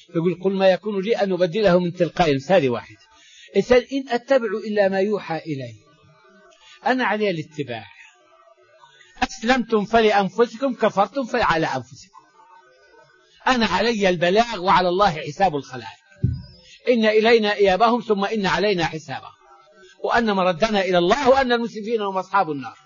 يقول قل ما يكون لي أن أبدله من تلقاء نفسي. هذه واحدة. الثاني إن أتبع إلا ما يوحى إلي، أنا علي الاتباع. أسلمتم فلأنفسكم، كفرتم فعلى أنفسكم. أنا علي البلاغ وعلى الله حساب الخلائق. إن إلينا إيابهم ثم إن علينا حسابهم، وأن مردنا إلى الله، وأن المسرفين هم أصحاب النار.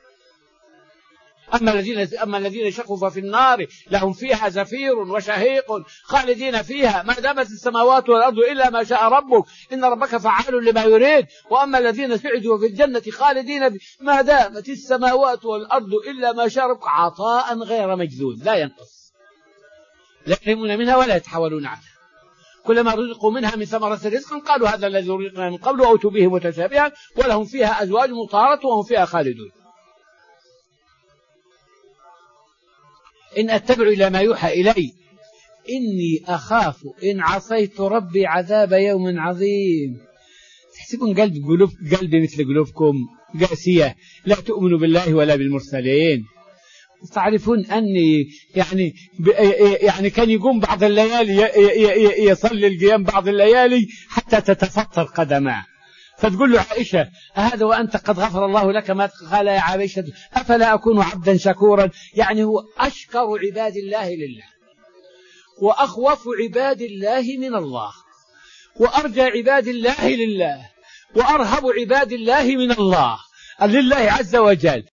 أما الذين شقوا ففي النار لهم فيها زفير وشهيق خالدين فيها ما دامت السماوات والأرض إلا ما شاء ربك إن ربك فعال لما يريد. وأما الذين سعدوا في الجنة خالدين ما دامت السماوات والأرض إلا ما شاء ربك عطاء غير مجذوذ لا ينقص، لا يحرمون منها ولا يتحولون عنها. كلما رزقوا منها من ثمرة رزق قالوا هذا الذي رزقنا من قبل وأتوا به متشابها ولهم فيها أزواج مطهرة وهم فيها خالدون. إن أتبع إلى ما يوحى إلي إني أخاف إن عصيت ربي عذاب يوم عظيم. تحسبون قلبي مثل قلوبكم قاسية، لا تؤمنوا بالله ولا بالمرسلين. تعرفون أني يعني كان يقوم بعض الليالي يصلي القيام بعض الليالي حتى تتفطر قدماه، فتقول له عائشة هذا وأنت قد غفر الله لك ما قال يا عائشة أفلا أكون عبدا شكورا. يعني هو أشكر عباد الله لله، وأخوف عباد الله من الله، وأرجى عباد الله لله، وأرهب عباد الله من الله لله عز وجل.